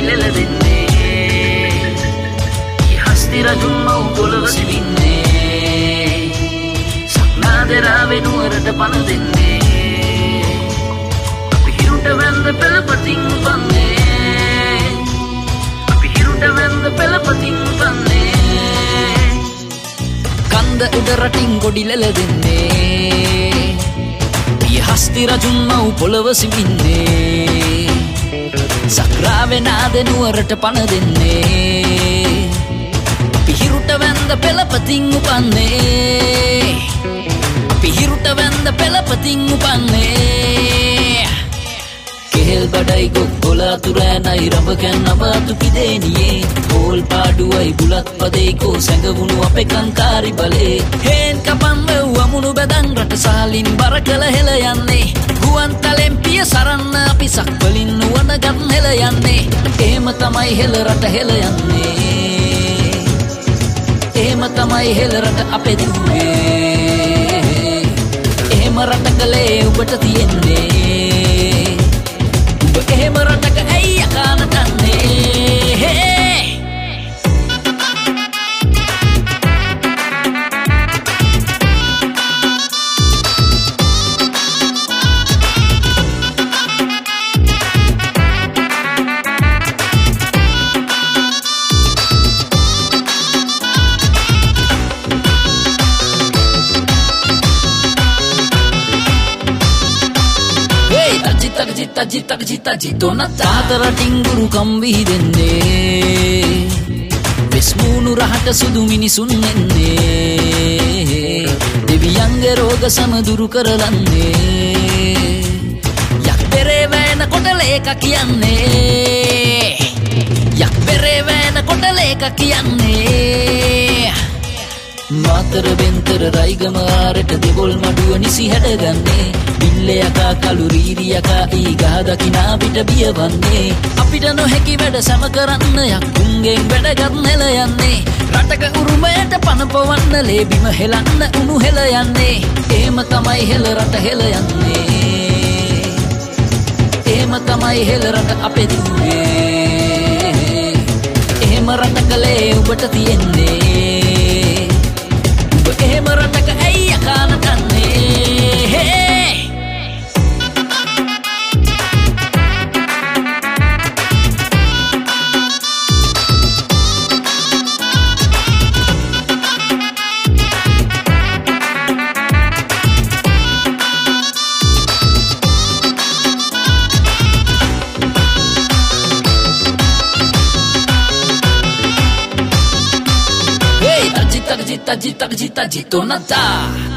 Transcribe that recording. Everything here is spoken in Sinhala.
ඉලල දෙන්නේ හස්ති රජුන් මව් පොළව සිවින්නේ සක්නාදරා වෙනුවරට පණ දෙන්නේ අපි හිරුට වැන්ද පෙළපතින් උපන්නේ අපි හිරුට වැන්ද පෙළපතින් උපන්නේ කන්ද උඩ රටින් ගොඩිලල දෙන්නේ හස්ති රජුන් මව් පොළව සිවින්නේ සක්‍රාවේ නාද නුවරට පණ දෙන්නේ පිහිරුට වැන්ද පෙළපතින් උපන්නේ පිහිරුට වැන්ද පෙළපතින් උපන්නේ කෙහෙල් බඩයි ගොක් බොලාතුරෑනයි රඹකැන් නබාතු පිදේනියේ හෝල් පාඩුවයි බුලත් පදේකෝ සැඟවුණු අපේ කංකාරි බලේ හේන් කපන් මෙව්වමුණු බැදන් රට සාලින් බර කළ හෙල යන්නේ ගුවන් තලෙන් පිය සරන්න අපි සක්වලින් නුවන ගත් හෙල යන්නේ එහෙම තමයි හෙල රට හෙල යන්නේ එහෙම තමයි හෙල රට අපේ දිව්වේ එහෙම රට කලේ ඔබට තියෙන්නේ ඔබ එහෙම රටක ඇයි අකාන දන්නේ Taji tona taatara tinguru kambi denne besmunu rahata sudu minisun enne deviyange roga samaduru karalanne yak bere vena kotale eka kiyanne yak bere vena kotale eka kiyanne Matara Bentara රයිගම ආරට දෙවොල් Maduwa නිසි හැඩගන්නේ බිල්ලයකා කළු රීරියකා ඊ ගහ දකිනා පිට බියවන්නේ අපිට නොහැකි වැඩ සම කරන්න යක්කුන්ගෙන් වැඩගත් නෙල යන්නේ රටක උරුමයට පණ පොවන්න ලේ බිම හෙලන්න උණු හෙල යන්නේ එහෙම තමයි හෙල රට හෙල යන්නේ එහෙම තමයි හෙල රට අපේ දිව්වේ එහෙම රටකලේ ඔබට තියෙන්නේ එහෙම රටක ඇයි අකාන දන්නේ Taji tona ta